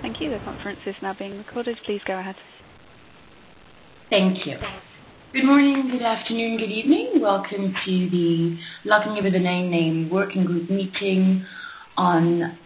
Thank you. The conference is now being recorded. Please go ahead. Thank you. Good morning, good afternoon, good evening. Welcome to the Logging Over the Name Working Group meeting on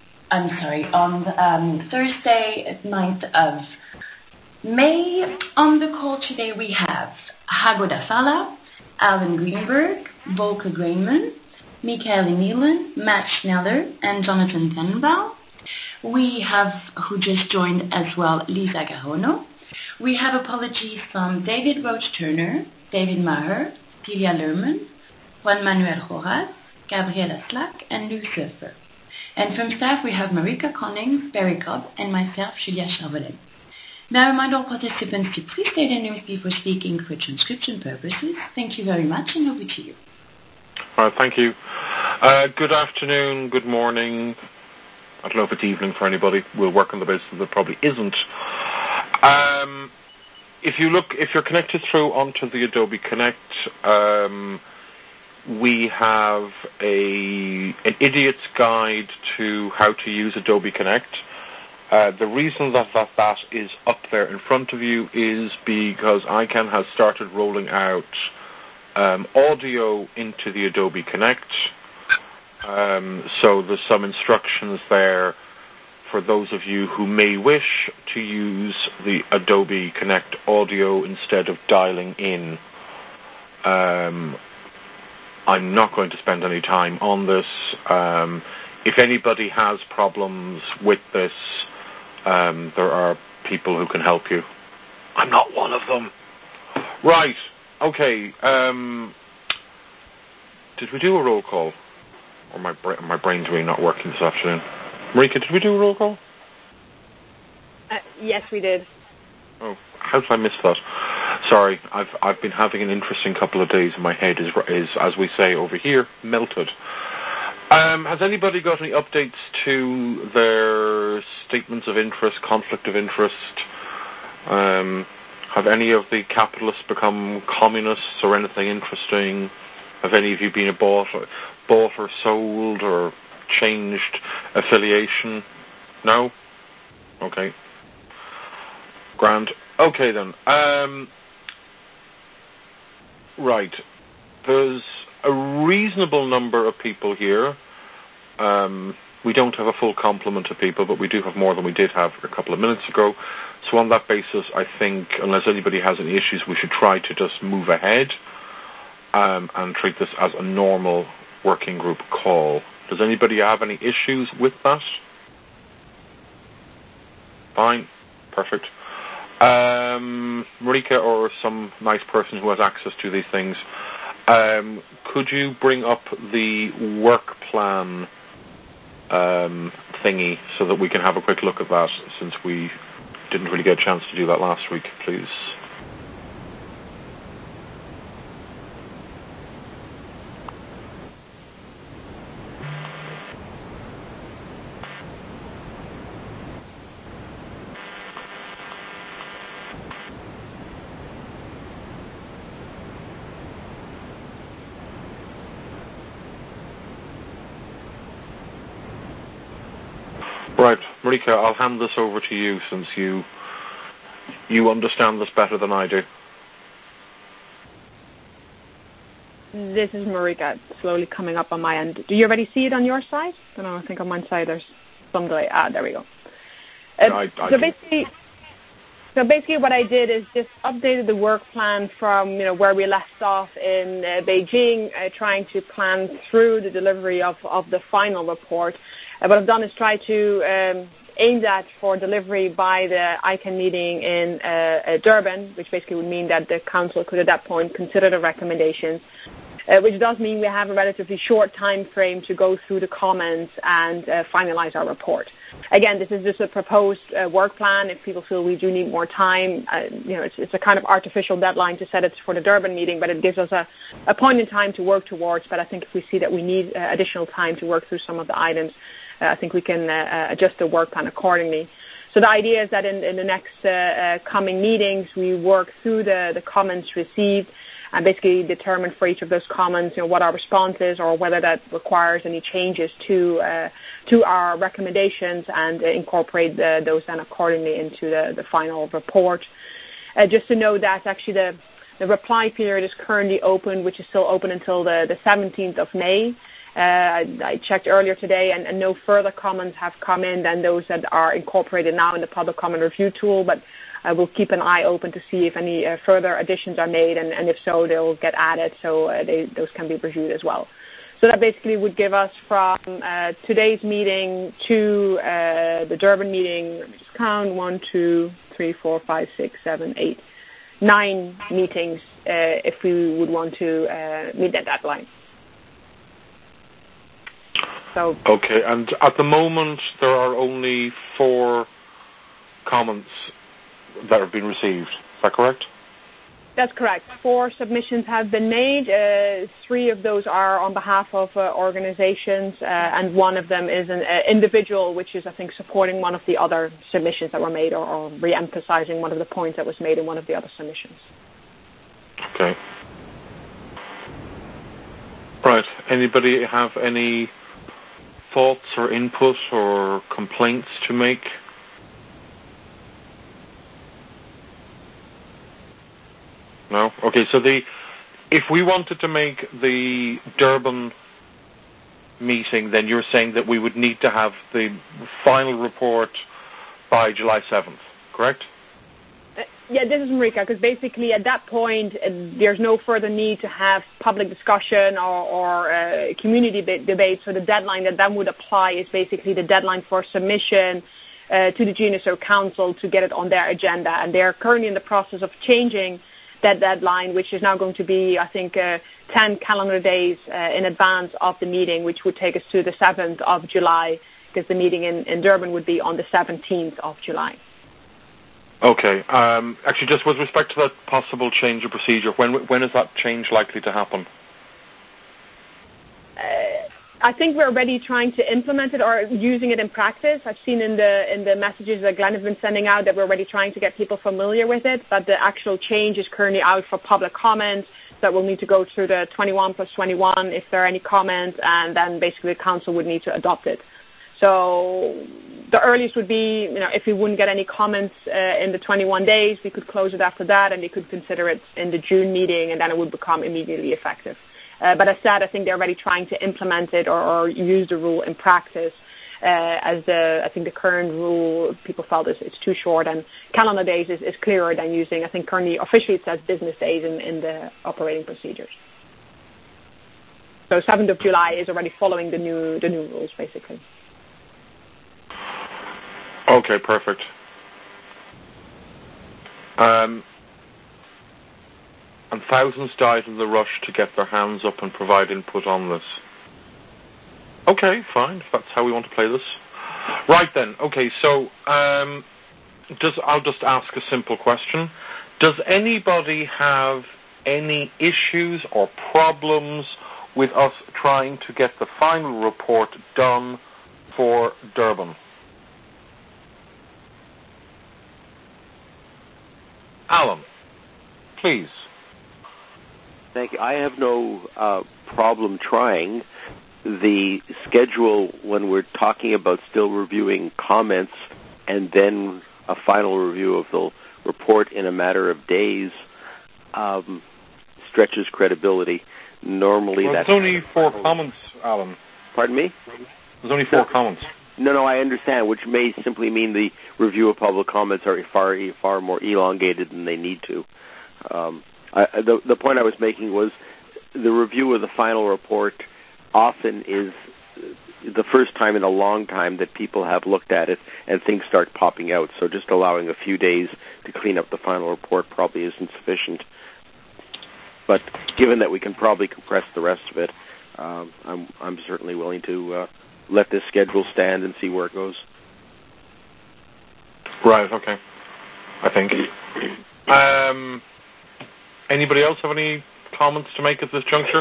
Thursday, 9th of May. On the call today we have Hago Dafala, Alan Greenberg, Volker Greenman, Michael Neelan, Matt Schneller, and Jonathan Tenenbaum. We have, who just joined as well, Lisa Garono. We have apologies from David Roach-Turner, David Maher, Celia Lerman, Juan Manuel Rojas, Gabriela Slack, and Lou Surfer. And from staff we have Marika Connings, Barry Cobb, and myself, Julia Charvelet. Now I remind all participants to please state their names before speaking for transcription purposes. Thank you very much, and over to you. All right, thank you. Good afternoon, good morning. I don't know if it's evening for anybody. We'll work on the basis that it probably isn't. If you're connected through onto the Adobe Connect, we have an idiot's guide to how to use Adobe Connect. The reason that is up there in front of you is because ICANN has started rolling out audio into the Adobe Connect. So there's some instructions there for those of you who may wish to use the Adobe Connect audio instead of dialing in. I'm not going to spend any time on this. If anybody has problems with this, there are people who can help you. I'm not one of them. Right. Okay. Did we do a roll call? Or my brain's really not working this afternoon. Marika, did we do a roll call? Yes, we did. Oh, how did I miss that? Sorry, I've been having an interesting couple of days, and my head is, as we say over here, melted. Has anybody got any updates to their statements of interest, conflict of interest? Have any of the capitalists become communists or anything interesting? Have any of you been bought or sold or changed affiliation? No? Okay. Grand. Okay then. Right. There's a reasonable number of people here. We don't have a full complement of people, but we do have more than we did have a couple of minutes ago. So on that basis, I think, unless anybody has any issues, we should try to just move ahead and treat this as a normal working group call. Does anybody have any issues with that? Fine. Perfect. Marika, or some nice person who has access to these things, could you bring up the work plan thingy so that we can have a quick look at that, since we didn't really get a chance to do that last week, please? Right, Marika, I'll hand this over to you, since you understand this better than I do. This is Marika, slowly coming up on my end. Do you already see it on your side? I don't know, I think on my side there's some delay. There we go. So basically what I did is just updated the work plan from where we left off in Beijing, trying to plan through the delivery of the final report. What I've done is try to aim that for delivery by the ICANN meeting in Durban, which basically would mean that the Council could at that point consider the recommendations, which does mean we have a relatively short time frame to go through the comments and finalize our report. Again, this is just a proposed work plan. If people feel we do need more time, it's a kind of artificial deadline to set it for the Durban meeting, but it gives us a point in time to work towards. But I think if we see that we need additional time to work through some of the items, I think we can adjust the work plan accordingly. So the idea is that in the next coming meetings, we work through the comments received, and basically determine for each of those comments, what our response is or whether that requires any changes to our recommendations, and incorporate those then accordingly into the final report. Just to know that actually the reply period is currently open, which is still open until the 17th of May. I checked earlier today, and no further comments have come in than those that are incorporated now in the public comment review tool, but I will keep an eye open to see if any further additions are made, and if so, they'll get added, so those can be reviewed as well. So that basically would give us from today's meeting to the Durban meeting, let me just count, 1, 2, 3, 4, 5, 6, 7, 8, 9 meetings if we would want to meet that deadline. So, okay, and at the moment there are only 4 comments that have been received. Is that correct? That's correct. 4 submissions have been made. 3 of those are on behalf of organizations, and 1 of them is an individual, which is, I think, supporting one of the other submissions that were made, or re-emphasizing one of the points that was made in one of the other submissions. Okay. Right. Anybody have any thoughts or input or complaints to make? No? Okay, so if we wanted to make the Durban meeting, then you're saying that we would need to have the final report by July 7th, correct? Yeah, this is Marika, because basically at that point, there's no further need to have public discussion or community debate, so the deadline that then would apply is basically the deadline for submission to the GNSO Council to get it on their agenda, and they're currently in the process of changing that deadline, which is now going to be, I think, 10 calendar days in advance of the meeting, which would take us to the 7th of July, because the meeting in Durban would be on the 17th of July. Okay. Actually, just with respect to that possible change of procedure, when is that change likely to happen? I think we're already trying to implement it or using it in practice. I've seen in the messages that Glenn has been sending out that we're already trying to get people familiar with it, but the actual change is currently out for public comment, that we'll need to go through the 21 plus 21 if there are any comments, and then basically the council would need to adopt it. So the earliest would be, if we wouldn't get any comments in the 21 days, we could close it after that, and they could consider it in the June meeting, and then it would become immediately effective. But as said, I think they're already trying to implement it or use the rule in practice, as I think the current rule, people felt it's too short, and calendar days is clearer than using, I think currently officially it says business days in the operating procedures. So 7th of July is already following the new rules, basically. Okay, perfect. And thousands died in the rush to get their hands up and provide input on this. Okay, fine, if that's how we want to play this. Right then, okay, so I'll just ask a simple question. Does anybody have any issues or problems with us trying to get the final report done for Durban? Alan, please. Thank you. I have no problem trying. The schedule, when we're talking about still reviewing comments and then a final review of the report in a matter of days, stretches credibility. Normally, there's only 4 comments, Alan. Pardon me? There's only 4 comments. No, I understand, which may simply mean the review of public comments are far more elongated than they need to. The point I was making was the review of the final report often is the first time in a long time that people have looked at it and things start popping out. So just allowing a few days to clean up the final report probably isn't sufficient. But given that we can probably compress the rest of it, I'm certainly willing to let this schedule stand and see where it goes. Right, okay. I think. Anybody else have any comments to make at this juncture?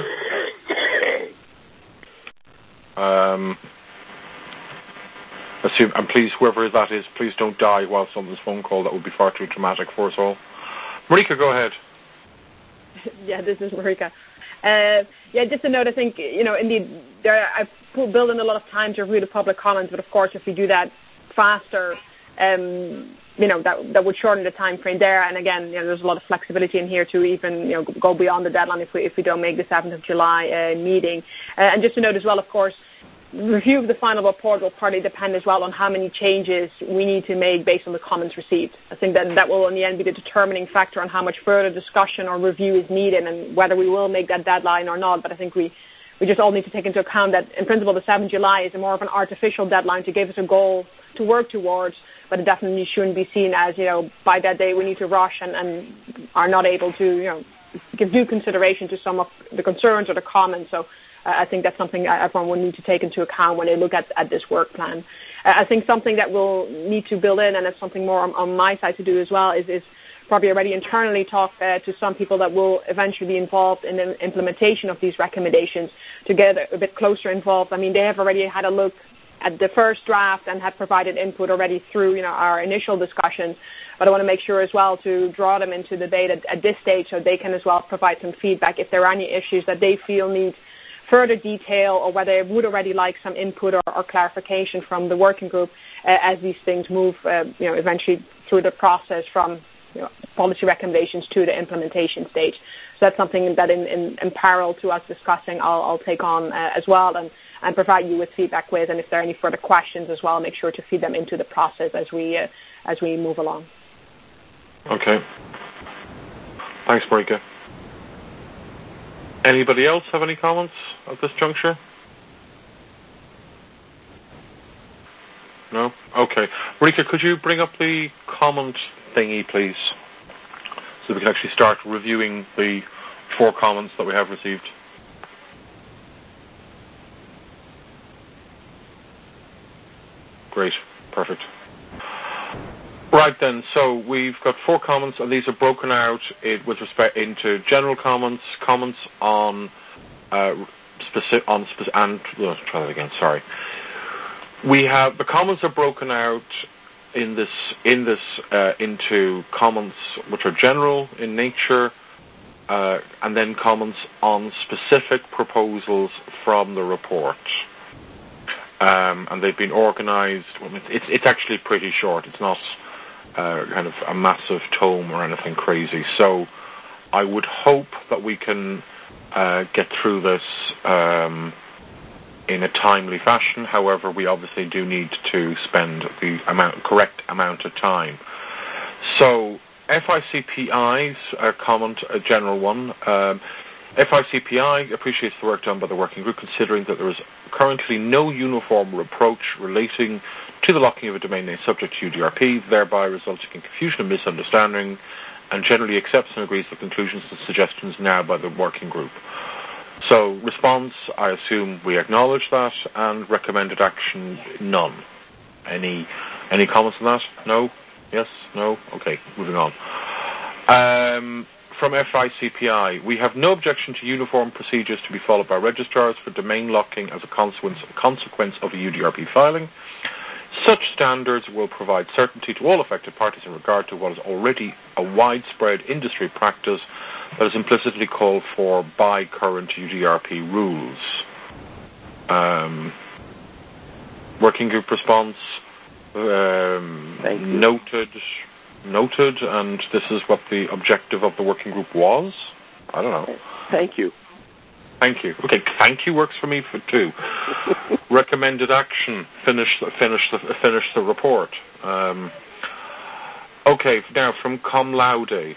And please, whoever that is, please don't die whilst on this phone call. That would be far too traumatic for us all. Marika, go ahead. Yeah, this is Marika. Just a note, I think, indeed, I've built in a lot of time to review the public comments, but of course, if we do that faster, that would shorten the time frame there. And again, there's a lot of flexibility in here to even, go beyond the deadline if we don't make the 7th of July meeting. And just to note as well, of course, review of the final report will partly depend as well on how many changes we need to make based on the comments received. I think that will in the end be the determining factor on how much further discussion or review is needed and whether we will make that deadline or not. But I think we just all need to take into account that in principle the 7th of July is more of an artificial deadline to give us a goal to work towards, but it definitely shouldn't be seen as, by that day we need to rush and are not able to, give due consideration to some of the concerns or the comments. So I think that's something everyone will need to take into account when they look at this work plan. I think something that we'll need to build in, and it's something more on my side to do as well, is probably already internally talk to some people that will eventually be involved in the implementation of these recommendations to get a bit closer involved. I mean, they have already had a look at the first draft and have provided input already through our initial discussions. But I want to make sure as well to draw them into the debate at this stage so they can as well provide some feedback if there are any issues that they feel need further detail or whether they would already like some input or clarification from the working group as these things move, eventually through the process from policy recommendations to the implementation stage. So that's something that in parallel to us discussing, I'll take on as well and provide you with feedback with. And if there are any further questions as well, make sure to feed them into the process as we move along. Okay. Thanks, Marika. Anybody else have any comments at this juncture? No? Okay. Marika, could you bring up the comment thingy, please, so we can actually start reviewing the 4 comments that we have received? Great. Perfect. Right then, so we've got 4 comments, and these are broken out with respect into general comments on try that again. Sorry. We have the comments are broken out in this into comments which are general in nature, and then comments on specific proposals from the report. And they've been organised. It's actually pretty short. It's not kind of a massive tome or anything crazy. So I would hope that we can get through this in a timely fashion. However, we obviously do need to spend the correct amount of time. So FICPI's comment, a general one. FICPI appreciates the work done by the working group, considering that there is currently no uniform approach relating to the locking of a domain name subject to UDRP, thereby resulting in confusion and misunderstanding, and generally accepts and agrees with conclusions and suggestions now by the working group. So, response, I assume we acknowledge that, and recommended action, none. Any comments on that? No? Yes? No? Okay, moving on. From FICPI, we have no objection to uniform procedures to be followed by registrars for domain locking as a consequence of a UDRP filing. Such standards will provide certainty to all affected parties in regard to what is already a widespread industry practice that is implicitly called for by current UDRP rules. Working group response, noted, and this is what the objective of the working group was. I don't know. Thank you. Thank you. Okay, thank you works for me for 2. Recommended action. Finish the report. Okay, now from Cum Laude.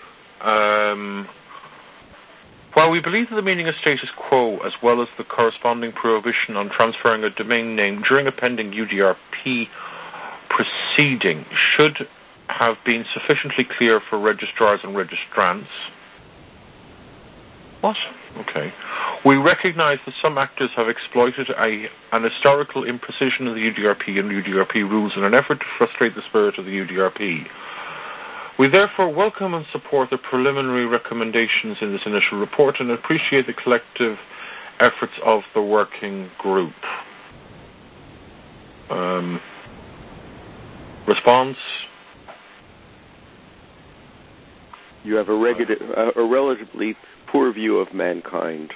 While we believe that the meaning of status quo, as well as the corresponding prohibition on transferring a domain name during a pending UDRP proceeding should have been sufficiently clear for registrars and registrants. What? Okay. We recognize that some actors have exploited an historical imprecision of the UDRP and UDRP rules in an effort to frustrate the spirit of the UDRP. We therefore welcome and support the preliminary recommendations in this initial report and appreciate the collective efforts of the working group. Response? You have a relatively poor view of mankind.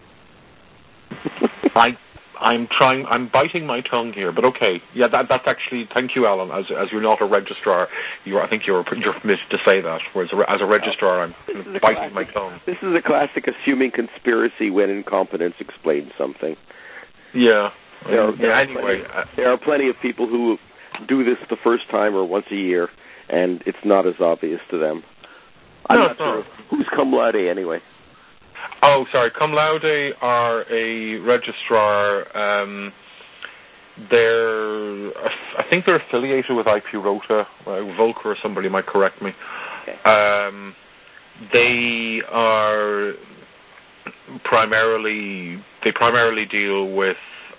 I'm biting my tongue here, but okay. Yeah, that's actually, thank you, Alan. As you're not a registrar, I think you're permitted to say that, whereas as a registrar, I'm biting my tongue. This is a classic assuming conspiracy when incompetence explains something. Yeah. There are plenty of people who do this the first time or once a year, and it's not as obvious to them. I'm not sure who's cum laude anyway. Oh, sorry. Cum laude are a registrar. I think they're affiliated with IP Rota. Volker or somebody might correct me. Okay. They are primarily deal with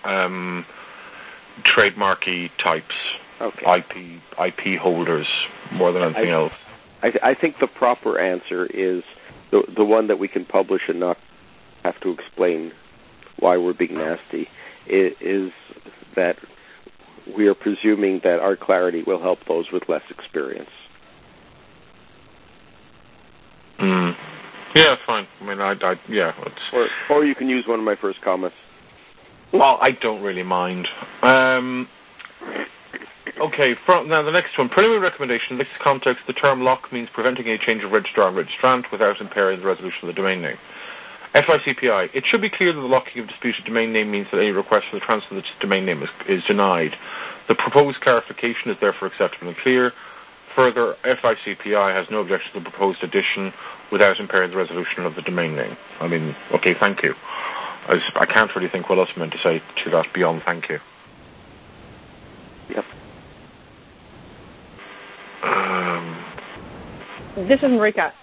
trademarky types, okay. IP holders more than anything else. I think the proper answer is the one that we can publish and not have to explain why we're being nasty, is that we are presuming that our clarity will help those with less experience. Yeah, fine. I mean, yeah. Or you can use one of my first comments. Well, I don't really mind. Okay, now the next one. Preliminary recommendation. In this context, the term lock means preventing a change of registrar and registrant without impairing the resolution of the domain name. FICPI. It should be clear that the locking of disputed domain name means that any request for the transfer of the domain name is denied. The proposed clarification is therefore acceptable and clear. Further, FICPI has no objection to the proposed addition without impairing the resolution of the domain name. I mean, okay, thank you. I can't really think what else I'm meant to say to that beyond thank you. Yep. This is Marika.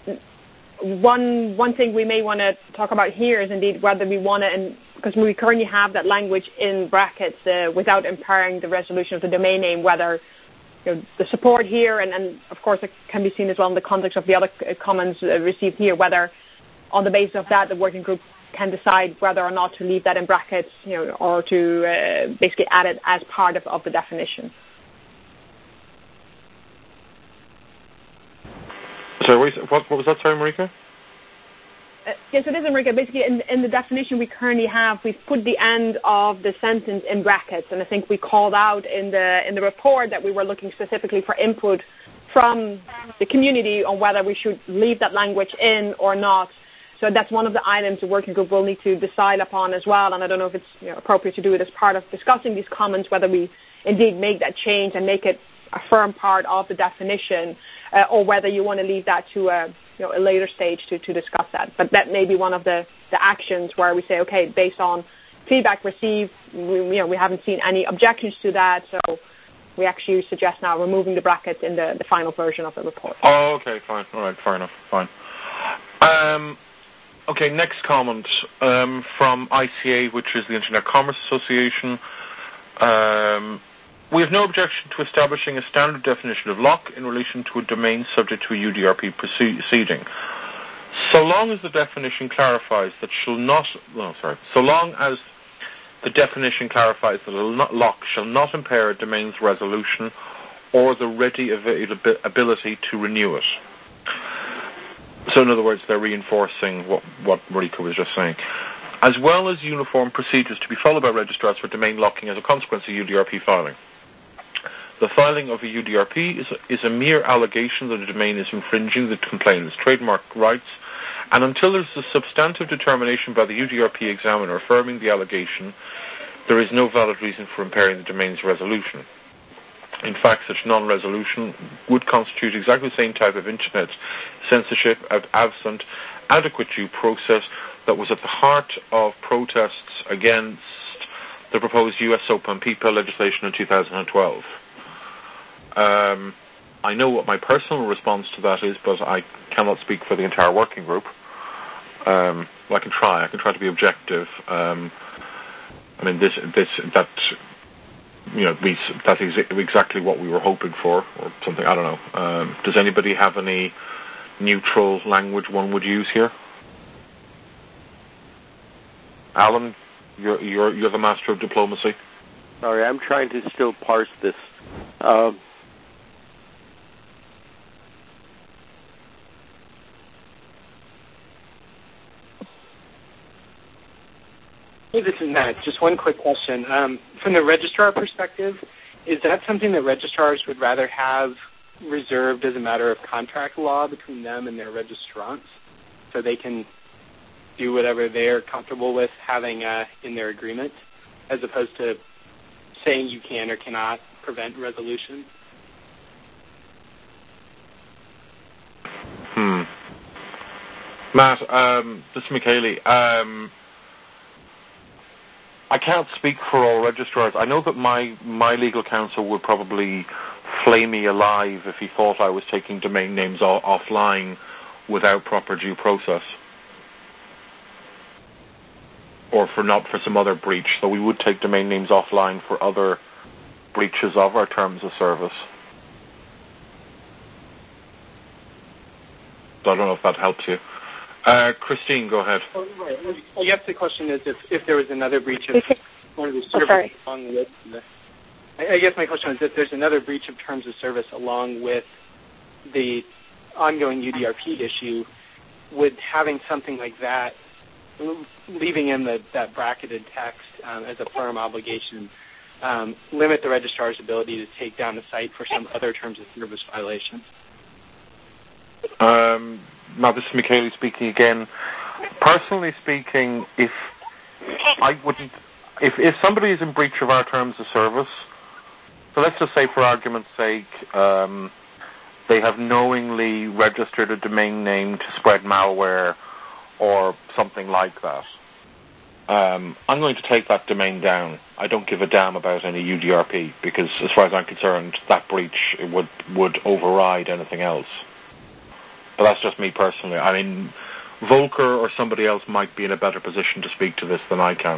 One thing we may want to talk about here is indeed whether we want to, because we currently have that language in brackets without impairing the resolution of the domain name, whether the support here, and of course it can be seen as well in the context of the other comments received here, whether on the basis of that the working group can decide whether or not to leave that in brackets, or to basically add it as part of the definition. So what was that, sorry, Marika? Yes, it is, Marika. Basically, in the definition we currently have, we've put the end of the sentence in brackets, and I think we called out in the report that we were looking specifically for input from the community on whether we should leave that language in or not. So that's one of the items the working group will need to decide upon as well, and I don't know if it's appropriate to do it as part of discussing these comments, whether we indeed make that change and make it a firm part of the definition, or whether you want to leave that to a later stage to discuss that. But that may be one of the actions where we say, okay, based on feedback received, we haven't seen any objections to that, so we actually suggest now removing the brackets in the final version of the report. Oh, okay, fine. All right, fair enough, fine. Okay, next comment from ICA, which is the Internet Commerce Association. We have no objection to establishing a standard definition of lock in relation to a domain subject to a UDRP proceeding. So long as the definition clarifies that so long as the definition clarifies that a lock shall not impair a domain's resolution or the ready ability to renew it. So in other words, they're reinforcing what Marika was just saying. As well as uniform procedures to be followed by registrars for domain locking as a consequence of UDRP filing. The filing of a UDRP is a mere allegation that a domain is infringing the complainant's trademark rights, and until there is a substantive determination by the UDRP examiner affirming the allegation, there is no valid reason for impairing the domain's resolution. In fact, such non-resolution would constitute exactly the same type of Internet censorship absent adequate due process that was at the heart of protests against the proposed US SOPA and PIPA legislation in 2012. I know what my personal response to that is, but I cannot speak for the entire working group. Well, I can try to be objective. I mean, that is exactly what we were hoping for, or something. I don't know. Does anybody have any neutral language one would use here? Alan, you're the master of diplomacy. Sorry, I'm trying to still parse this. Hey, this is Matt. Just one quick question. From the registrar perspective, is that something that registrars would rather have reserved as a matter of contract law between them and their registrants, so they can do whatever they're comfortable with having in their agreement, as opposed to saying you can or cannot prevent resolution? Matt, this is Michaeli. I can't speak for all registrars. I know that my legal counsel would probably flay me alive if he thought I was taking domain names offline without proper due process, or for some other breach. So we would take domain names offline for other breaches of our terms of service. So I don't know if that helps you. Christine, go ahead. I guess the question is if there was another breach of one of the service along with I guess my question is if there's another breach of terms of service along with the ongoing UDRP issue, would having something like that, leaving in that bracketed text as a firm obligation, limit the registrar's ability to take down the site for some other terms of service violation? Now, this is Michaeli speaking again. Personally speaking, if somebody is in breach of our terms of service, so let's just say for argument's sake, they have knowingly registered a domain name to spread malware or something like that, I'm going to take that domain down. I don't give a damn about any UDRP, because as far as I'm concerned, that breach would override anything else. But that's just me personally. I mean, Volker or somebody else might be in a better position to speak to this than I can.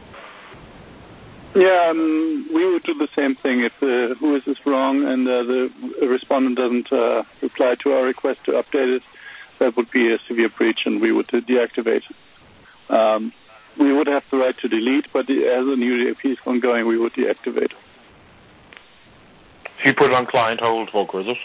Yeah, we would do the same thing. If who is wrong and the respondent doesn't reply to our request to update it, that would be a severe breach, and we would deactivate it. We would have the right to delete, but as a new UDRP is ongoing, we would deactivate. You put it on client hold, Volker, is it?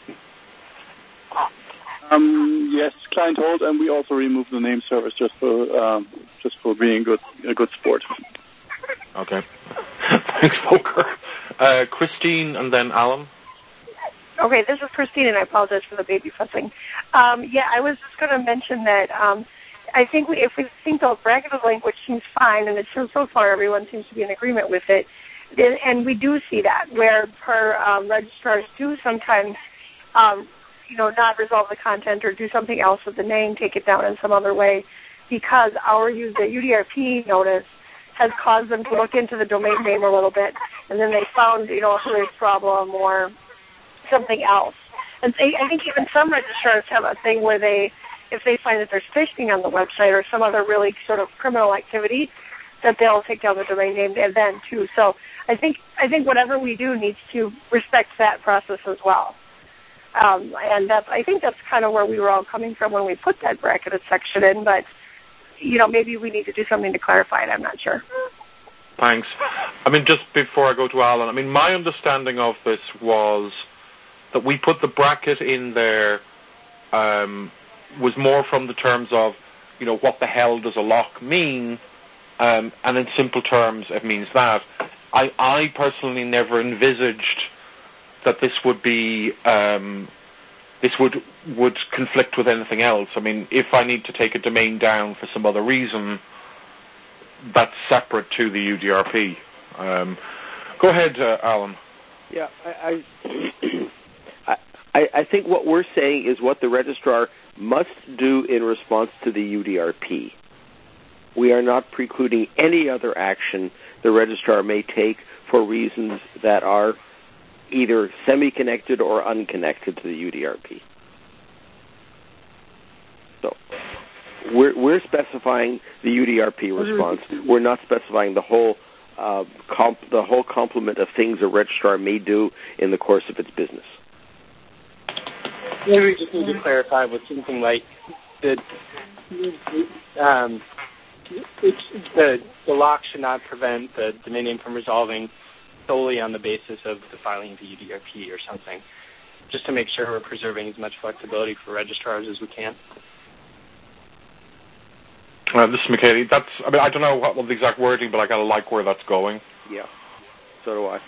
Yes, client hold, and we also remove the name service just for being a good sport. Okay. Thanks, Volker. Christine and then Alan. Okay, this is Christine, and I apologize for the baby fussing. I was just going to mention that I think if we think the bracketed language seems fine, and so far everyone seems to be in agreement with it, and we do see that where registrars do sometimes not resolve the content or do something else with the name, take it down in some other way, because the UDRP notice has caused them to look into the domain name a little bit, and then they found, a serious problem or something else. And I think even some registrars have a thing where if they find that there's phishing on the website or some other really sort of criminal activity, that they'll take down the domain name then too. So I think whatever we do needs to respect that process as well. And I think that's kind of where we were all coming from when we put that bracketed section in, but, maybe we need to do something to clarify it. I'm not sure. Thanks. I mean, just before I go to Alan, my understanding of this was that we put the bracket in there was more from the terms of, what the hell does a lock mean? And in simple terms, it means that. I personally never envisaged that this would be this would conflict with anything else. I mean, if I need to take a domain down for some other reason, that's separate to the UDRP. Go ahead, Alan. Yeah, I think what we're saying is what the registrar must do in response to the UDRP. We are not precluding any other action the registrar may take for reasons that are either semi-connected or unconnected to the UDRP. So we're specifying the UDRP response. We're not specifying the whole complement of things a registrar may do in the course of its business. Maybe we just need to clarify with something like the lock should not prevent the domain name from resolving solely on the basis of the filing of the UDRP or something, just to make sure we're preserving as much flexibility for registrars as we can. This is Michele. I don't know what the exact wording, but I kind of like where that's going. Yeah, so do I.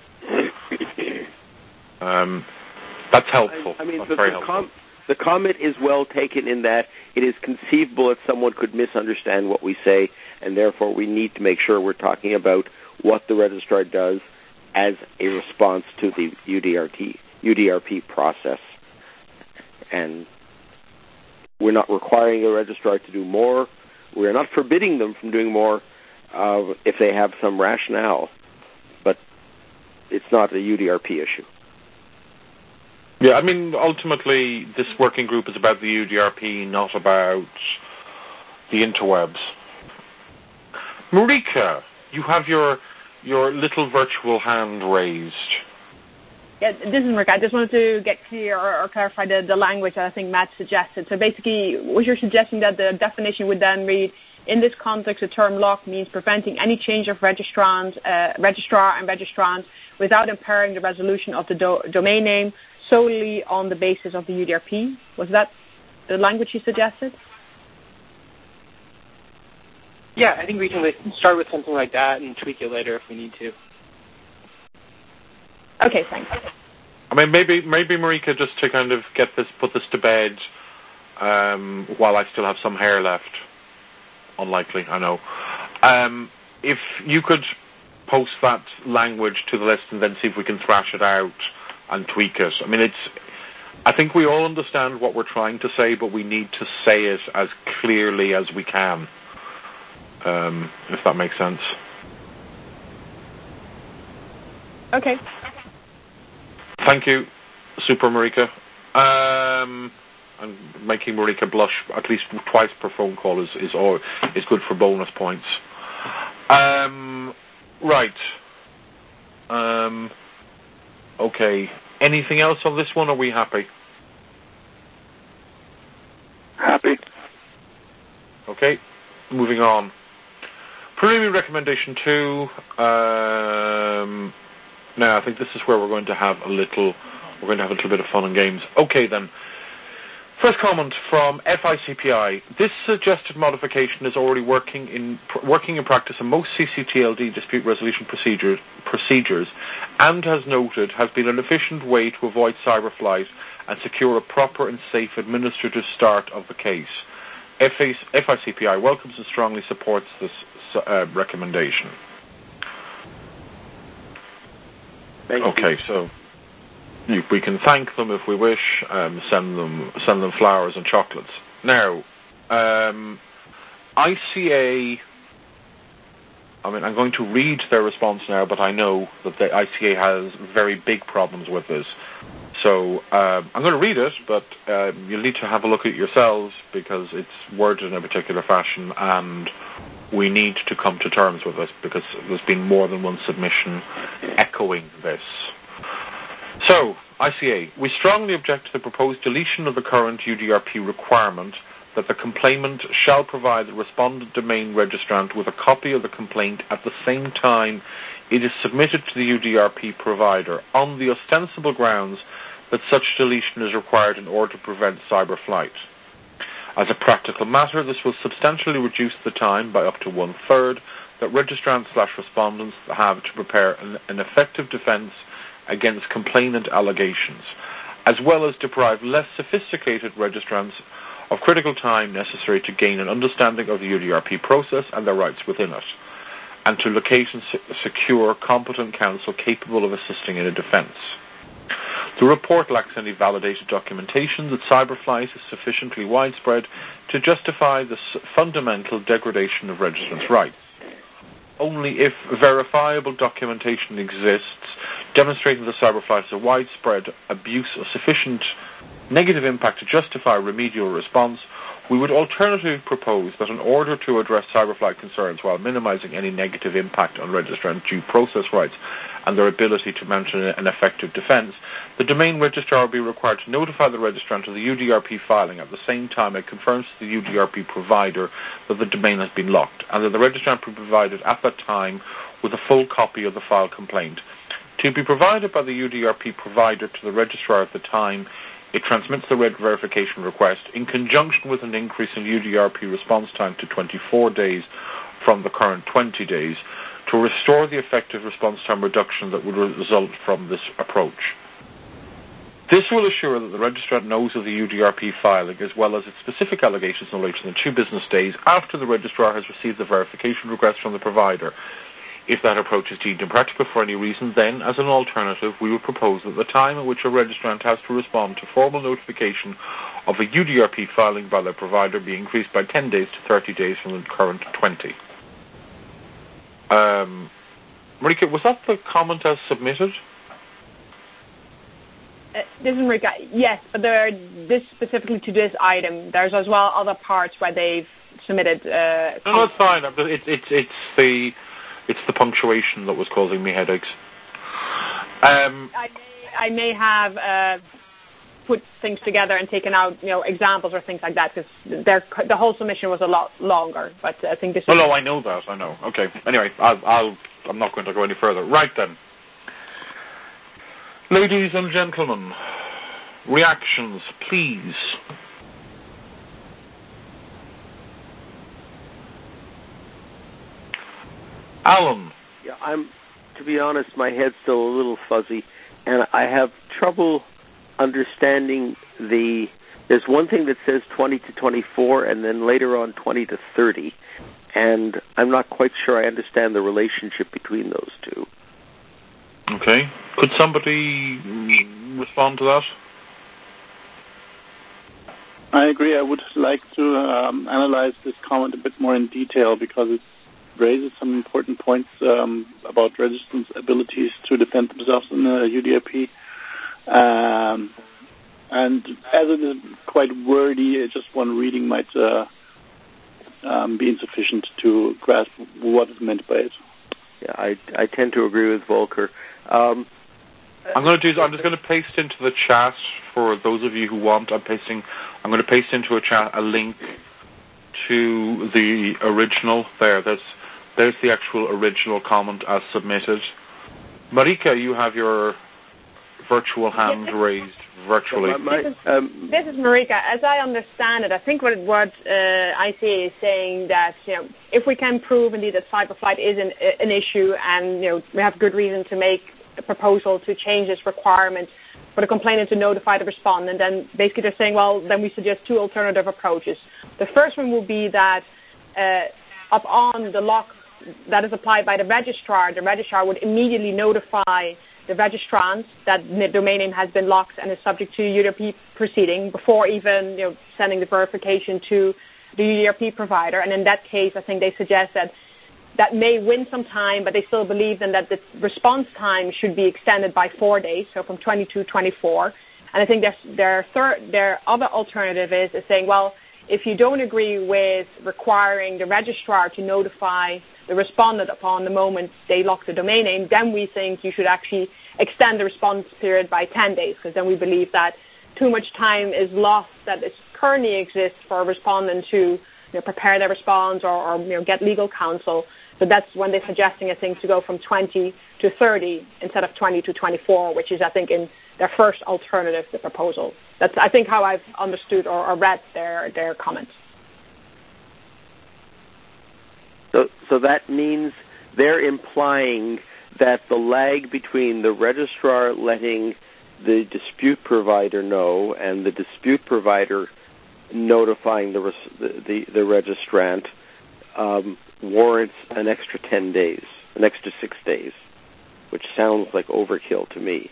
That's helpful. I mean, that's very helpful. The comment is well taken in that it is conceivable that someone could misunderstand what we say, and therefore we need to make sure we're talking about what the registrar does as a response to the UDRP process. And we're not requiring a registrar to do more. We're not forbidding them from doing more if they have some rationale. But it's not a UDRP issue. Yeah, I mean, ultimately, this working group is about the UDRP, not about the interwebs. Marika, you have your little virtual hand raised. Yeah, this is Marika. I just wanted to get clear or clarify the language that I think Matt suggested. So basically, what you're suggesting that the definition would then read, in this context, the term lock means preventing any change of registrar and registrant without impairing the resolution of the domain name solely on the basis of the UDRP. Was that the language you suggested? Yeah, I think we can start with something like that and tweak it later if we need to. Okay, thanks. I mean, maybe Marika, just to kind of put this to bed while I still have some hair left. Unlikely, I know. If you could post that language to the list and then see if we can thrash it out and tweak it. I mean, I think we all understand what we're trying to say, but we need to say it as clearly as we can, if that makes sense. Okay. Thank you, Super Marika. And making Marika blush at least twice per phone call is good for bonus points. Right. Okay. Anything else on this one? Are we happy? Happy. Okay. Moving on. Preliminary recommendation 2. Now I think this is where we're going to have a little bit of fun and games. Okay then. First comment from FICPI. This suggested modification is already working in practice in most CCTLD dispute resolution procedures and, as noted, has been an efficient way to avoid cyberflight and secure a proper and safe administrative start of the case. FICPI welcomes and strongly supports this recommendation. Okay, so we can thank them if we wish, send them flowers and chocolates. Now, ICA, I mean, I'm going to read their response now, but I know that the ICA has very big problems with this. So I'm going to read it, but you'll need to have a look at it yourselves because it's worded in a particular fashion, and we need to come to terms with it because there's been more than one submission echoing this. So, ICA, we strongly object to the proposed deletion of the current UDRP requirement that the complainant shall provide the respondent domain registrant with a copy of the complaint at the same time it is submitted to the UDRP provider on the ostensible grounds that such deletion is required in order to prevent cyberflight. As a practical matter, this will substantially reduce the time by up to 1/3 that registrants/respondents have to prepare an effective defence against complainant allegations, as well as deprive less sophisticated registrants of critical time necessary to gain an understanding of the UDRP process and their rights within it, and to locate and secure competent counsel capable of assisting in a defence. The report lacks any validated documentation that cyberflight is sufficiently widespread to justify the fundamental degradation of registrants' rights. Only if verifiable documentation exists demonstrating that cyberflight is a widespread abuse of sufficient negative impact to justify remedial response, we would alternatively propose that in order to address cyberflight concerns while minimizing any negative impact on registrant due process rights and their ability to mount an effective defence, the domain registrar will be required to notify the registrant of the UDRP filing at the same time it confirms to the UDRP provider that the domain has been locked, and that the registrant be provided at that time with a full copy of the file complaint, to be provided by the UDRP provider to the registrar at the time it transmits the red verification request in conjunction with an increase in UDRP response time to 24 days from the current 20 days to restore the effective response time reduction that would result from this approach. This will assure that the registrant knows of the UDRP filing as well as its specific allegations no later than 2 business days after the registrar has received the verification request from the provider. If that approach is deemed impractical for any reason, then, as an alternative, we would propose that the time at which a registrant has to respond to formal notification of a UDRP filing by the provider be increased by 10 days to 30 days from the current 20. Marika, was that the comment as submitted? This is Marika. Yes, but this specifically to this item. There's as well other parts where they've submitted. No, that's fine. It's the punctuation that was causing me headaches. I may have put things together and taken out, examples or things like that because the whole submission was a lot longer. But I think this. No, I know that. I know. Okay. Anyway, I'm not going to go any further. Right then. Ladies and gentlemen, reactions, please. Alan. Yeah, to be honest, my head's still a little fuzzy, and I have trouble understanding there's one thing that says 20 to 24, and then later on 20 to 30, and I'm not quite sure I understand the relationship between those two. Okay. Could somebody respond to that? I agree. I would like to analyze this comment a bit more in detail because it raises some important points about registrants' abilities to defend themselves in the UDRP. And as it is quite wordy, just one reading might be insufficient to grasp what is meant by it. Yeah, I tend to agree with Volker. I'm just going to paste into the chat for those of you who want. I'm going to paste into a chat a link to the original. There's the actual original comment as submitted. Marika, you have your virtual hand raised virtually. This is Marika. As I understand it, I think what ICA is saying that if we can prove indeed that cyberflight is an issue and we have good reason to make a proposal to change this requirement for the complainant to notify the respondent, then basically they're saying, well, then we suggest 2 alternative approaches. The first one will be that upon the lock that is applied by the registrar would immediately notify the registrant that the domain name has been locked and is subject to UDRP proceeding before even sending the verification to the UDRP provider. And in that case, I think they suggest that may win some time, but they still believe then that the response time should be extended by 4 days, so from 20 to 24. And I think their other alternative is saying, well, if you don't agree with requiring the registrar to notify the respondent upon the moment they lock the domain name, then we think you should actually extend the response period by 10 days, because then we believe that too much time is lost that currently exists for a respondent to prepare their response or get legal counsel. So that's when they're suggesting, I think, to go from 20 to 30 instead of 20 to 24, which is, I think, in their first alternative, the proposal. That's, I think, how I've understood or read their comments. So that means they're implying that the lag between the registrar letting the dispute provider know and the dispute provider notifying the registrant warrants an extra 10 days, an extra 6 days, which sounds like overkill to me.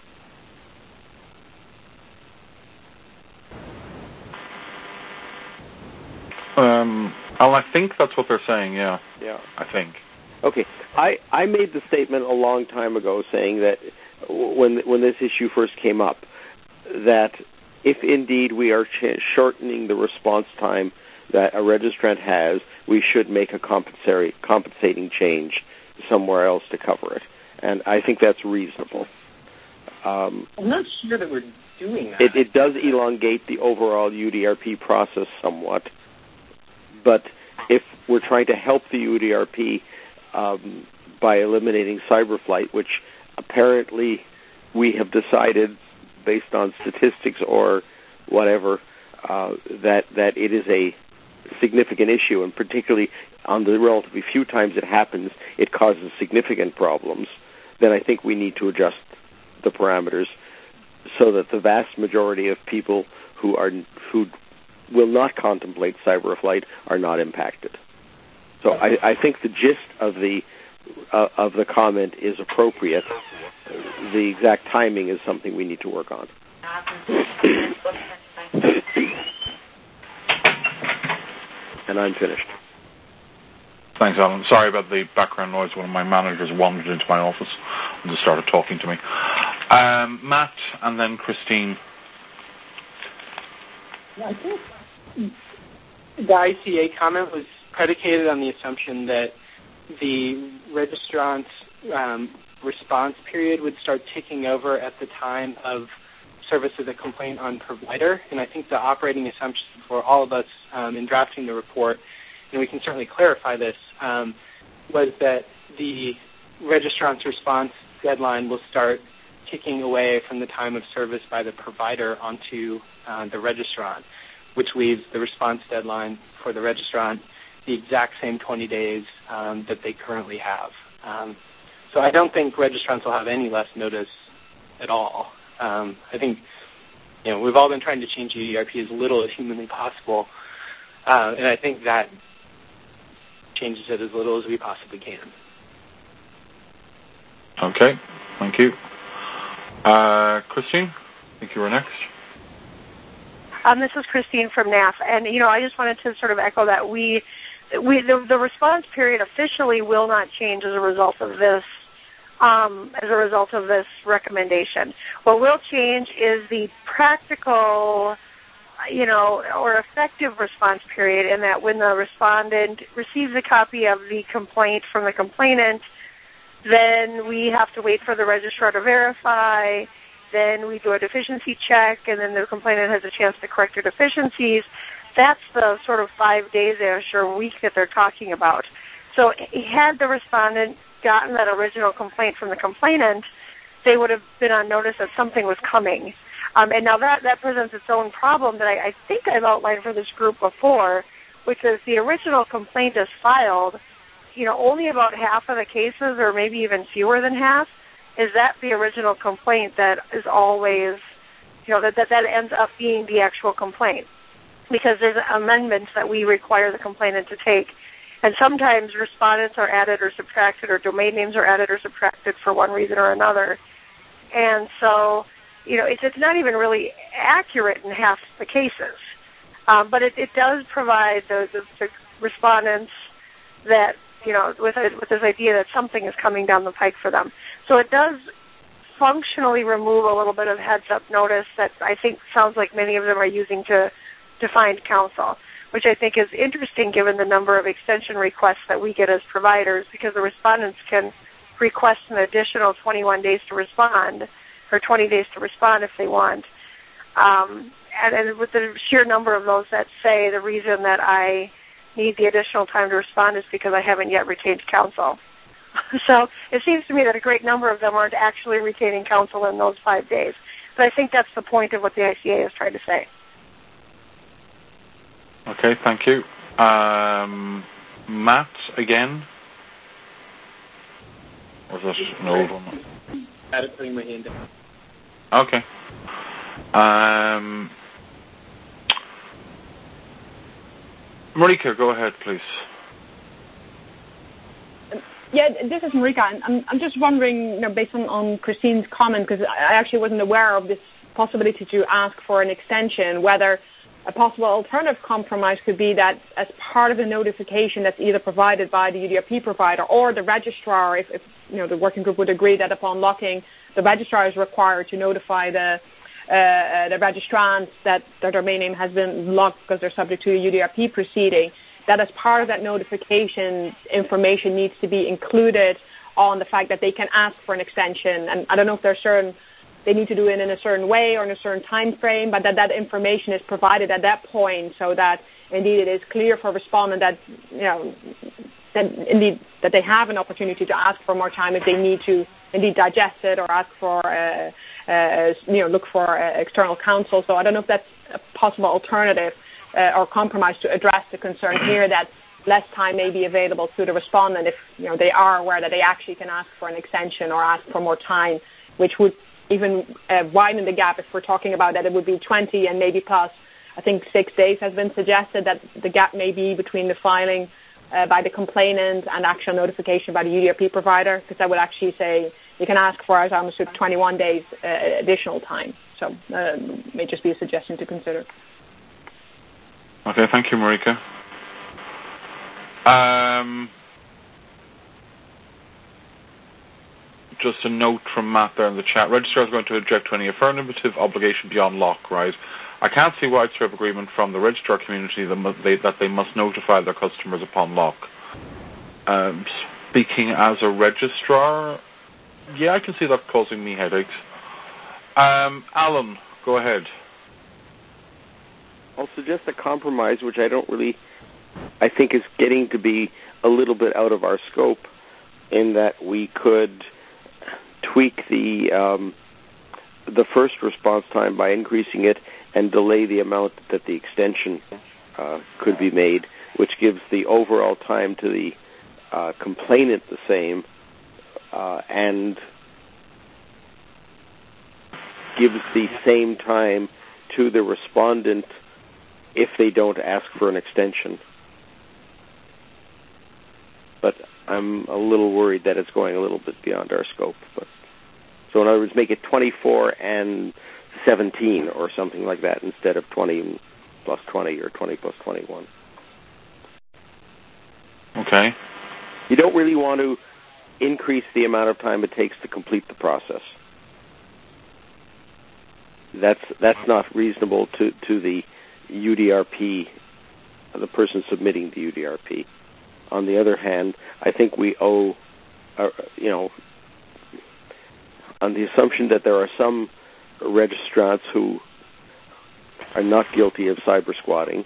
I think that's what they're saying, yeah. Yeah. I think. Okay. I made the statement a long time ago saying that when this issue first came up, that if indeed we are shortening the response time that a registrant has, we should make a compensating change somewhere else to cover it. And I think that's reasonable. I'm not sure that we're doing that. It does elongate the overall UDRP process somewhat. But if we're trying to help the UDRP by eliminating cyberflight, which apparently we have decided, based on statistics or whatever, that it is a significant issue, and particularly on the relatively few times it happens, it causes significant problems, then I think we need to adjust the parameters so that the vast majority of people who will not contemplate cyber flight are not impacted. So I think the gist of the comment is appropriate. The exact timing is something we need to work on. And I'm finished. Thanks, Alan. Sorry about the background noise. One of my managers wandered into my office and just started talking to me. Matt, and then Christine. I think the ICA comment was predicated on the assumption that the registrant's response period would start ticking over at the time of service of the complaint on provider. And I think the operating assumption for all of us in drafting the report, and we can certainly clarify this, was that the registrant's response deadline will start ticking away from the time of service by the provider onto the registrant, which leaves the response deadline for the registrant the exact same 20 days that they currently have. So I don't think registrants will have any less notice at all. I think we've all been trying to change UDRP as little as humanly possible, and I think that changes it as little as we possibly can. Okay, thank you. Christine, I think you were next. This is Christine from NAF, and I just wanted to sort of echo that the response period officially will not change as a result of this. Recommendation. What will change is the practical, or effective response period, in that when the respondent receives a copy of the complaint from the complainant, then we have to wait for the registrar to verify, then we do a deficiency check, and then the complainant has a chance to correct their deficiencies. That's the sort of 5 days-ish or week that they're talking about. So had the respondent gotten that original complaint from the complainant, they would have been on notice that something was coming. And now that presents its own problem that I think I've outlined for this group before, which is the original complaint is filed, only about half of the cases, or maybe even fewer than half, is that the original complaint that is always, that ends up being the actual complaint. Because there's amendments that we require the complainant to take. And sometimes respondents are added or subtracted, or domain names are added or subtracted for one reason or another. And so, it's not even really accurate in half the cases. But it does provide the respondents that, with this idea that something is coming down the pike for them. So it does functionally remove a little bit of heads-up notice that I think sounds like many of them are using to find counsel, which I think is interesting given the number of extension requests that we get as providers, because the respondents can request an additional 21 days to respond, or 20 days to respond if they want. And with the sheer number of those that say the reason that I need the additional time to respond is because I haven't yet retained counsel. So it seems to me that a great number of them aren't actually retaining counsel in those 5 days. But I think that's the point of what the ICA is trying to say. Okay, thank you. Matt, again? Or is that an old one? I'm putting my hand down. Okay. Marika, go ahead, please. Yeah, this is Marika. I'm just wondering, based on Christine's comment, because I actually wasn't aware of this possibility to ask for an extension, whether a possible alternative compromise could be that as part of the notification that's either provided by the UDRP provider or the registrar, if the working group would agree that upon locking, the registrar is required to notify the registrants that their domain name has been locked because they're subject to a UDRP proceeding, that as part of that notification, information needs to be included on the fact that they can ask for an extension. And I don't know if there's they need to do it in a certain way or in a certain time frame, but that information is provided at that point so that indeed it is clear for respondent that that they have an opportunity to ask for more time if they need to indeed digest it or ask for look for external counsel. So I don't know if that's a possible alternative or compromise to address the concern here that less time may be available to the respondent if they are aware that they actually can ask for an extension or ask for more time, which would even widen the gap if we're talking about that it would be 20 and maybe plus. I think 6 days has been suggested that the gap may be between the filing by the complainant and actual notification by the UDRP provider, because I would actually say you can ask for, as I understood, 21 days additional time. So may just be a suggestion to consider. Okay, thank you, Marika. Just a note from Matt there in the chat. Registrar is going to object to any affirmative obligation beyond lock, right? I can't see widespread agreement from the registrar community that they must notify their customers upon lock. Speaking as a registrar, yeah, I can see that causing me headaches. Alan, go ahead. I'll suggest a compromise, which I think is getting to be a little bit out of our scope, in that we could tweak the first response time by increasing it and delay the amount that the extension could be made, which gives the overall time to the complainant the same and gives the same time to the respondent if they don't ask for an extension. But I'm a little worried that it's going a little bit beyond our scope. So in other words, make it 24 and 17 or something like that instead of 20 plus 20 or 20 plus 21. Okay. You don't really want to increase the amount of time it takes to complete the process. That's not reasonable to the UDRP, the person submitting the UDRP. On the other hand, I think we owe, on the assumption that there are some registrants who are not guilty of cyber squatting,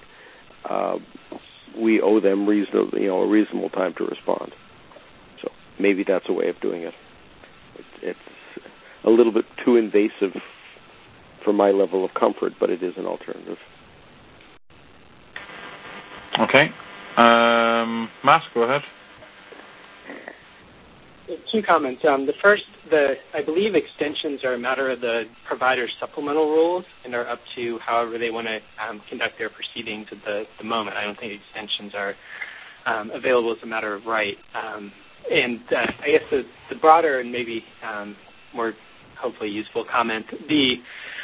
we owe them a reasonable time to respond. So maybe that's a way of doing it. It's a little bit too invasive for my level of comfort, but it is an alternative. Okay. Matt, go ahead. Two comments. The first, I believe extensions are a matter of the provider's supplemental rules and are up to however they want to conduct their proceedings at the moment. I don't think extensions are available as a matter of right. And I guess the broader and maybe more hopefully useful comment, the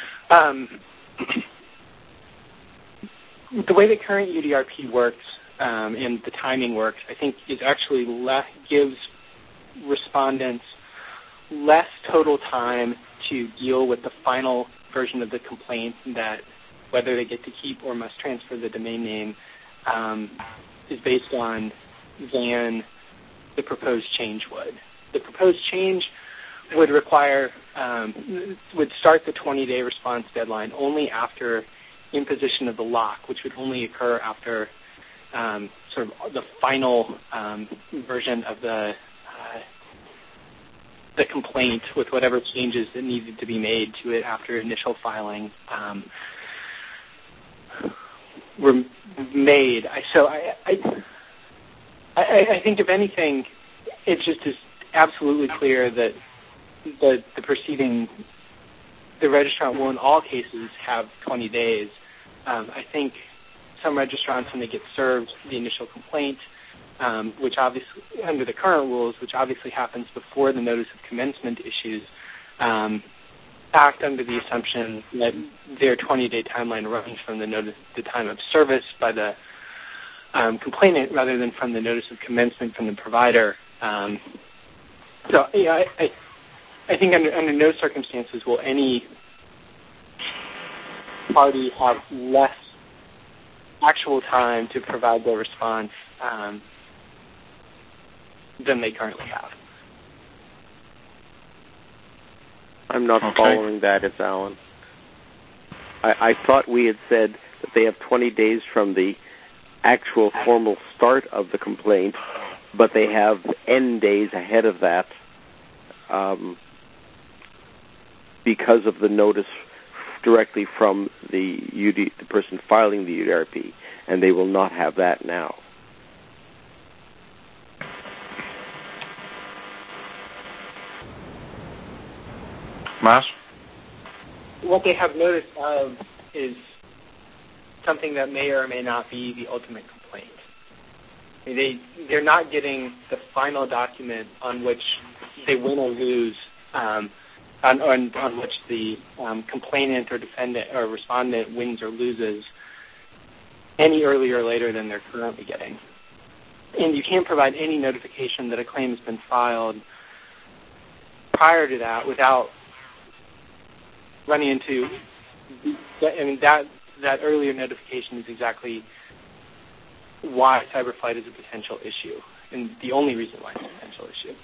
way the current UDRP works and the timing works, I think, is actually gives respondents less total time to deal with the final version of the complaint, that whether they get to keep or must transfer the domain name is based on than the proposed change would. The proposed change would require, would start the 20-day response deadline only after imposition of the lock, which would only occur after sort of the final version of the complaint with whatever changes that needed to be made to it after initial filing were made. So I think, if anything, it's just is absolutely clear that the proceeding, the registrant will in all cases have 20 days. I think some registrants, when they get served the initial complaint, which obviously, under the current rules, which obviously happens before the notice of commencement issues, act under the assumption that their 20-day timeline runs from the time of service by the complainant rather than from the notice of commencement from the provider. So, yeah, I think under no circumstances will any party have less actual time to provide their response than they currently have. I'm not following that. It's Alan. I thought we had said that they have 20 days from the actual formal start of the complaint but they have N days ahead of that because of the notice directly from the person filing the UDRP, and they will not have that now. Matt? What they have notice of is something that may or may not be the ultimate complaint. They're not getting the final document on which they win or lose, on which the complainant or defendant or respondent wins or loses any earlier or later than they're currently getting. And you can't provide any notification that a claim has been filed prior to that without running into, that earlier notification is exactly why cyberflight is a potential issue, and the only reason why it's a potential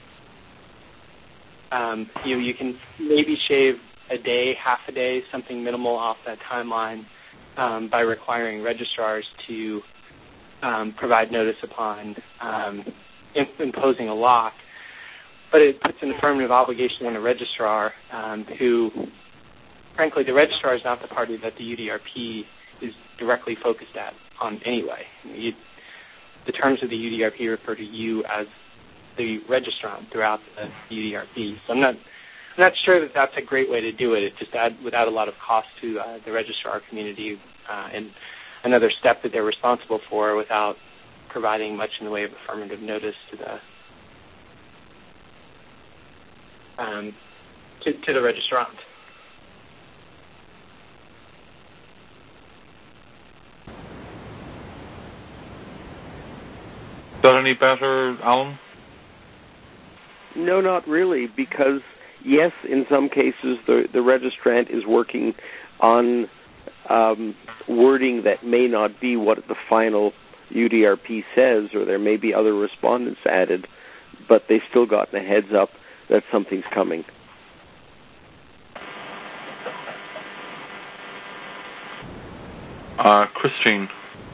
issue. You can maybe shave a day, half a day, something minimal off that timeline by requiring registrars to provide notice upon imposing a lock, but it puts an affirmative obligation on a registrar who, frankly, the registrar is not the party that the UDRP is directly focused on anyway. The terms of the UDRP refer to you as the registrant throughout the UDRP. So I'm not sure that that's a great way to do it. It just would add a lot of cost to the registrar community and another step that they're responsible for without providing much in the way of affirmative notice to the registrant. Is that any better, Alan? No, not really, because, yes, in some cases the registrant is working on wording that may not be what the final UDRP says, or there may be other respondents added, but they've still gotten a heads up that something's coming. Christine.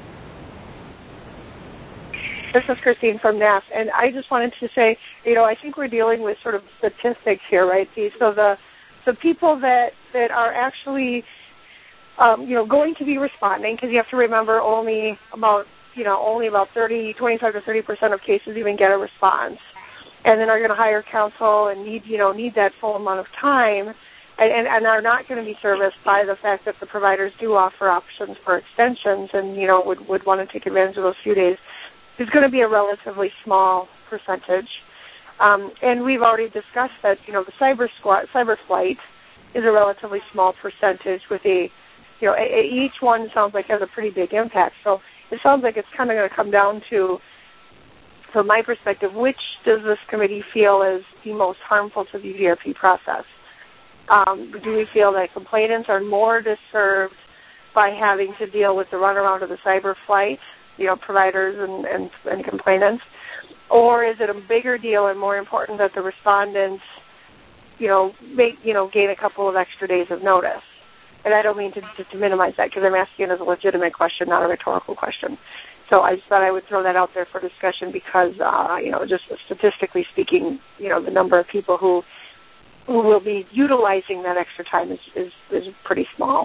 This is Christine from NAF, and I just wanted to say, I think we're dealing with sort of statistics here, right? So the people that are actually, going to be responding, because you have to remember only about 25 to 30% of cases even get a response, and then are going to hire counsel and need that full amount of time, and are not going to be serviced by the fact that the providers do offer options for extensions and would want to take advantage of those few days. Is going to be a relatively small percentage. And we've already discussed that, the cyberflight is a relatively small percentage with each one sounds like has a pretty big impact. So it sounds like it's kind of going to come down to, from my perspective, which does this committee feel is the most harmful to the UDRP process? Do we feel that complainants are more disturbed by having to deal with the runaround of the cyberflight, providers and complainants, or is it a bigger deal and more important that the respondents, gain a couple of extra days of notice? And I don't mean to minimize that, because I'm asking it as a legitimate question, not a rhetorical question. So I just thought I would throw that out there for discussion because, just statistically speaking, the number of people who will be utilizing that extra time is pretty small.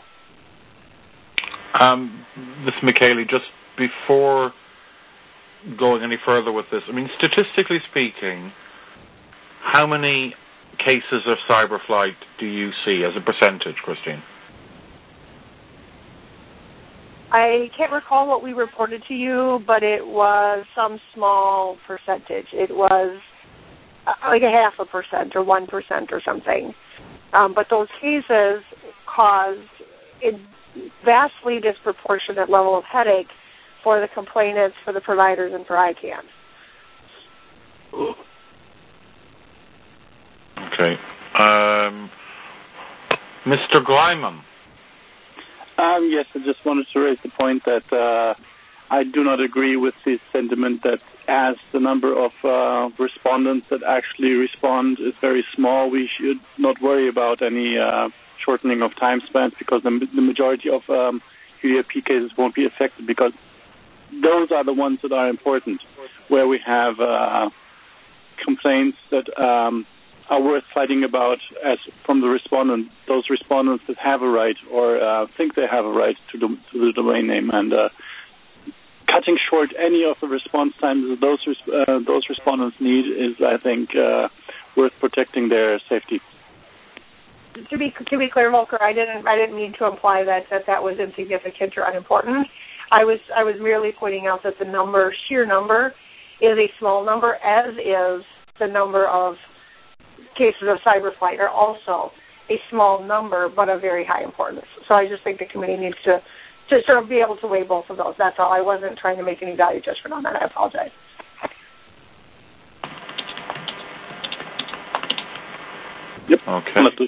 Ms. McKaylee, just before going any further with this, statistically speaking, how many cases of cyberflight do you see as a percentage, Christine? I can't recall what we reported to you, but it was some small percentage. It was like 0.5% or 1% or something. But those cases caused a vastly disproportionate level of headache for the complainants, for the providers, and for ICANN. Okay. Mr. Glyman. Yes, I just wanted to raise the point that I do not agree with the sentiment that as the number of respondents that actually respond is very small, we should not worry about any shortening of time spans, because the majority of UDRP cases won't be affected, because those are the ones that are important. where we have complaints that are worth fighting about as from the respondent, those respondents that have a right or think they have a right to the domain name, and cutting short any of the response times that those respondents need is, I think, worth protecting their safety. To be clear, Volker, I didn't mean to imply that was insignificant or unimportant. I was merely pointing out that the sheer number, is a small number, as is the number of cases of cyberflight are also a small number, but of very high importance. So I just think the committee needs to sort of be able to weigh both of those. That's all. I wasn't trying to make any value judgment on that. I apologize. Yep. Okay.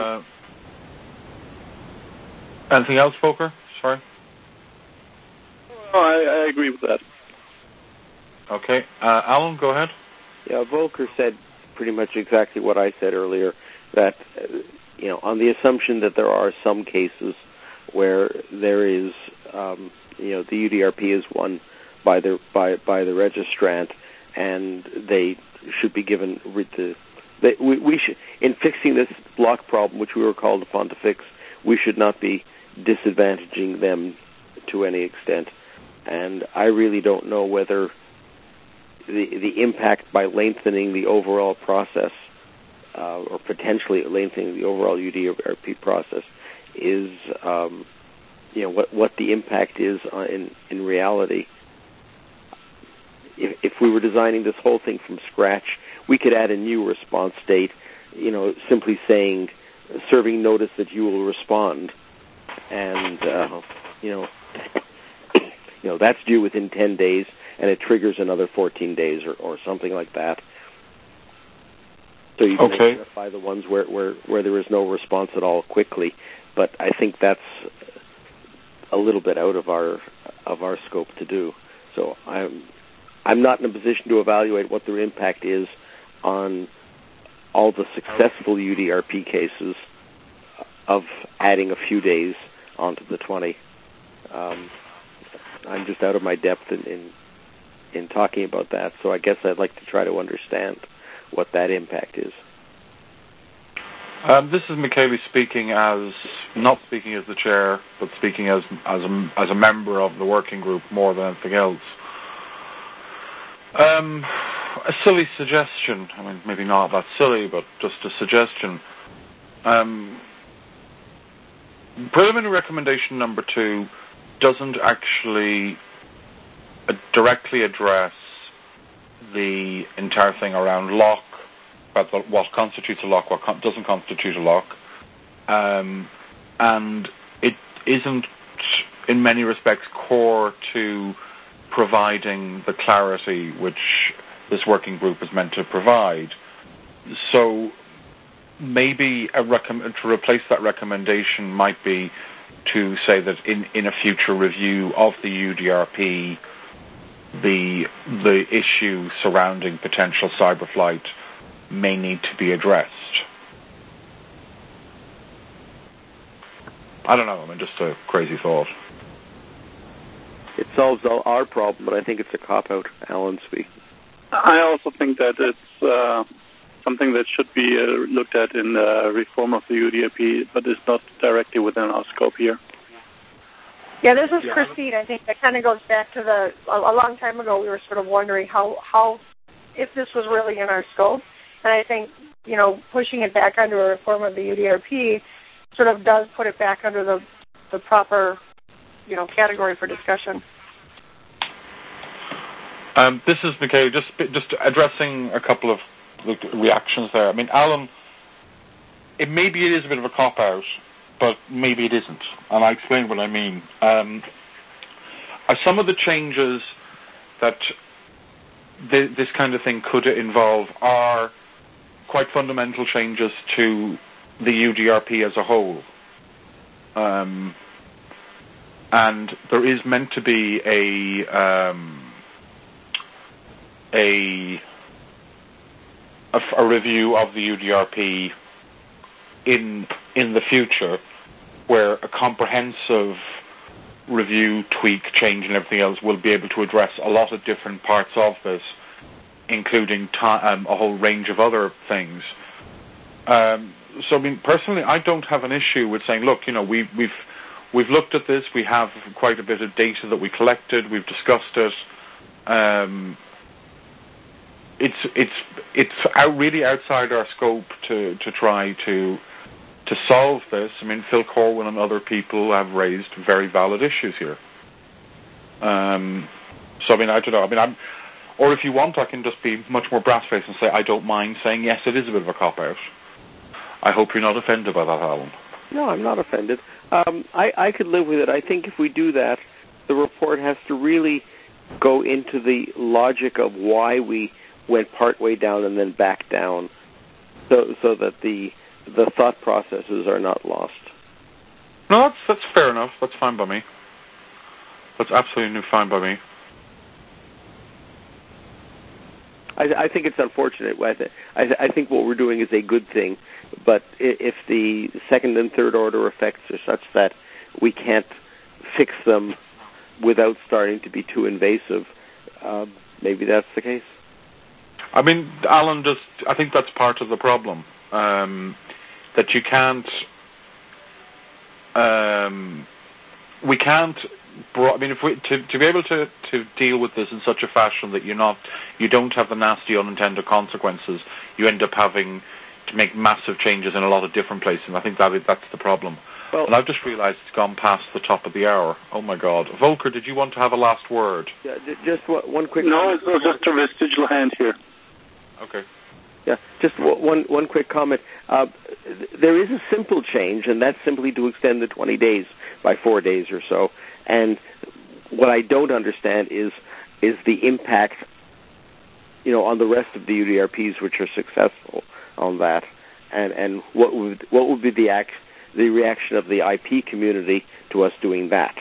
Anything else, Volker? Sorry. I agree with that. Okay. Alan, go ahead. Yeah, Volker said pretty much exactly what I said earlier, that, on the assumption that there are some cases where there is, the UDRP is won by the registrant, and they should be given we should, in fixing this block problem, which we were called upon to fix, we should not be disadvantaging them to any extent. And I really don't know whether the impact by lengthening the overall process, or potentially lengthening the overall UDRP process, is what the impact is in reality. If we were designing this whole thing from scratch, we could add a new response date, simply saying, serving notice that you will respond, and that's due within 10 days, and it triggers another 14 days or something like that. So you can identify the ones where there is no response at all quickly, but I think that's a little bit out of our scope to do. So I'm not in a position to evaluate what their impact is on all the successful UDRP cases of adding a few days onto the 20. I'm just out of my depth in talking about that, so I guess I'd like to try to understand what that impact is. This is Michele speaking, not speaking as the chair, but speaking as a member of the working group more than anything else. A silly suggestion. I mean, maybe not that silly, but just a suggestion. Preliminary recommendation number 2 doesn't actually directly address the entire thing around lock, about what constitutes a lock, what doesn't constitute a lock, and it isn't, in many respects, core to providing the clarity which this working group is meant to provide. So maybe to replace that recommendation might be to say that in a future review of the UDRP, the issue surrounding potential cyberflight may need to be addressed. I don't know. I mean, just a crazy thought. It solves our problem, but I think it's a cop-out, Alan speaking. I also think that it's something that should be looked at in the reform of the UDRP, but it's not directly within our scope here. Yeah, this is Christine. I think that kind of goes back to a long time ago. We were sort of wondering how if this was really in our scope, and I think pushing it back under a reform of the UDRP sort of does put it back under the proper category for discussion. This is Michele. Just addressing a couple of reactions there. I mean, Alan, maybe it is a bit of a cop-out, but maybe it isn't. And I'll explain what I mean. Some of the changes that this kind of thing could involve are quite fundamental changes to the UDRP as a whole. And there is meant to be a review of the UDRP in the future, where a comprehensive review, tweak, change, and everything else, we'll be able to address a lot of different parts of this, including a whole range of other things. So, I mean, personally, I don't have an issue with saying, look, we've looked at this. We have quite a bit of data that we collected. We've discussed it. It's really outside our scope to try to solve this. I mean, Phil Corwin and other people have raised very valid issues here. So, I mean, I don't know. I mean, or if you want, I can just be much more brass-faced and say I don't mind saying, yes, it is a bit of a cop-out. I hope you're not offended by that, Alan. No, I'm not offended. I could live with it. I think if we do that, the report has to really go into the logic of why we went partway down and then back down, so that the thought processes are not lost. No, that's fair enough. That's fine by me. That's absolutely fine by me. I think it's unfortunate. I think what we're doing is a good thing, but if the second and third order effects are such that we can't fix them without starting to be too invasive, maybe that's the case. I mean, Alan, I think that's part of the problem, that you can't. We can't. I mean, to be able to deal with this in such a fashion that you don't have the nasty unintended consequences, you end up having to make massive changes in a lot of different places. And I think that's the problem. Well, and I've just realised it's gone past the top of the hour. Oh my God, Volker, did you want to have a last word? Yeah, just one quick. No, it's just a vestigial hand here. Okay. Yeah, just one quick comment. There is a simple change, and that's simply to extend the 20 days by 4 days or so. And what I don't understand is the impact, on the rest of the UDRPs which are successful on that, and what would be the reaction of the IP community to us doing that.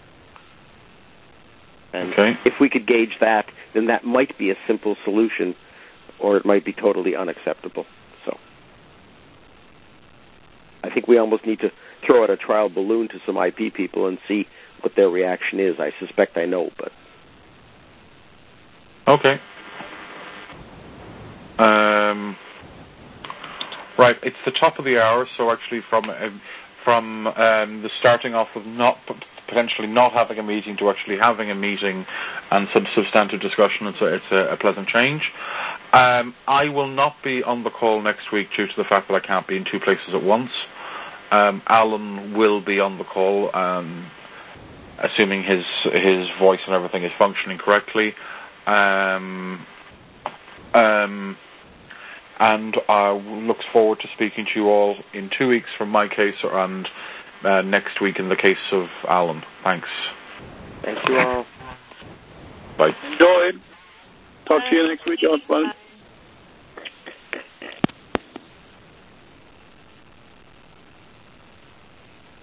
And if we could gauge that, then that might be a simple solution, or it might be totally unacceptable. So I think we almost need to throw out a trial balloon to some IP people and see what their reaction is. I suspect I know, but... Okay. Right, it's the top of the hour, so actually from the starting off of potentially not having a meeting to actually having a meeting and some substantive discussion, it's a pleasant change. I will not be on the call next week due to the fact that I can't be in two places at once. Alan will be on the call, assuming his voice and everything is functioning correctly. And I look forward to speaking to you all in 2 weeks from my case, and next week in the case of Alan. Thanks. Thank you all. Bye. Enjoy. Talk to you next week, Oswald.